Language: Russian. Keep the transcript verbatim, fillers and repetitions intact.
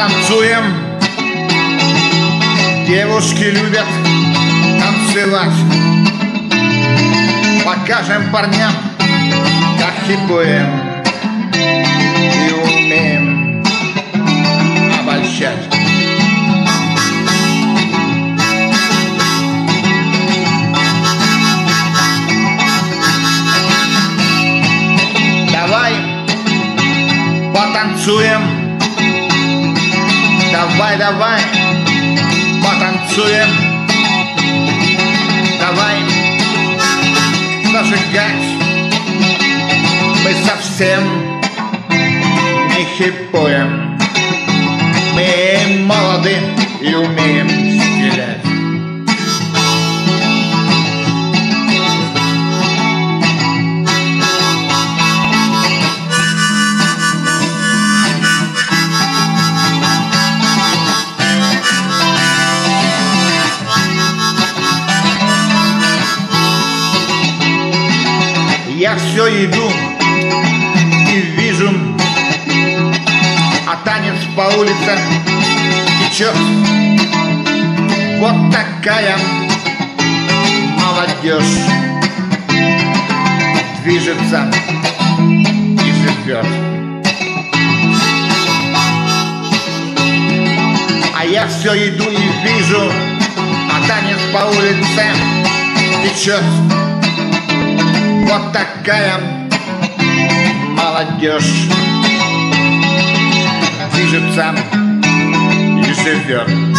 Потанцуем. Девушки любят танцевать. Покажем парням, как хипуем и умеем обольщать. Давай потанцуем. Давай, давай потанцуем. Давай зажигать. Мы совсем не хипуем. Мы молоды и умеем стрелять. Я все иду и вижу, а танец по улице течет. Вот такая молодежь движется и живет. А я все иду и вижу, а танец по улице течет. Вот такая молодежь движется и живет.